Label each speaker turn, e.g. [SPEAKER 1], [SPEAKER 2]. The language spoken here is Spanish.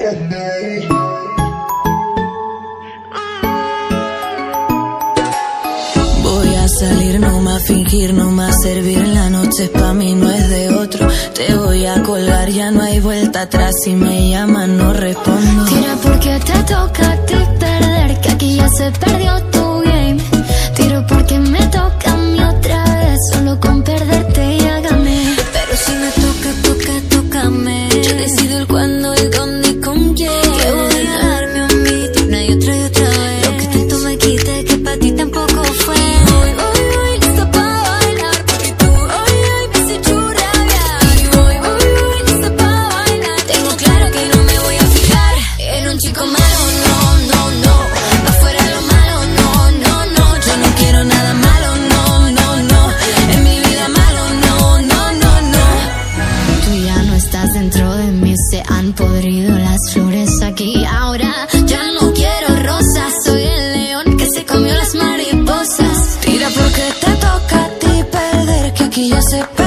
[SPEAKER 1] Voy a salir, no más fingir, no más servir. La noche pa' mí no es de otro. Te voy a colgar, ya no hay vuelta atrás. Si me llaman no respondo.
[SPEAKER 2] Tira porque te toca a ti perder, que aquí ya se perdió tu game. Tiro porque me toca a mí otra vez, solo con perderte ya gané.
[SPEAKER 1] Pero si me toca, tócame. Yo decido el cuándo, el dónde y con quién. Que voy a darme un beat una y otra vez. Lo que tanto me quité que pa' ti tampoco fue. Voy, lista pa' bailar. Porque tú hoy me has hecho rabiar. Y voy, lista pa' bailar. Tengo claro que no me voy a fijar en un chico malo, no. Pa' fuera lo malo, no. Yo no quiero nada malo, no. En mi vida malo, no.
[SPEAKER 2] Tú ya no estás dentro de mí, se han podrido las flores aquí. Ahora ya no quiero rosas, soy el león que se comió las mariposas.
[SPEAKER 1] Tira porque te toca a ti perder, que aquí ya se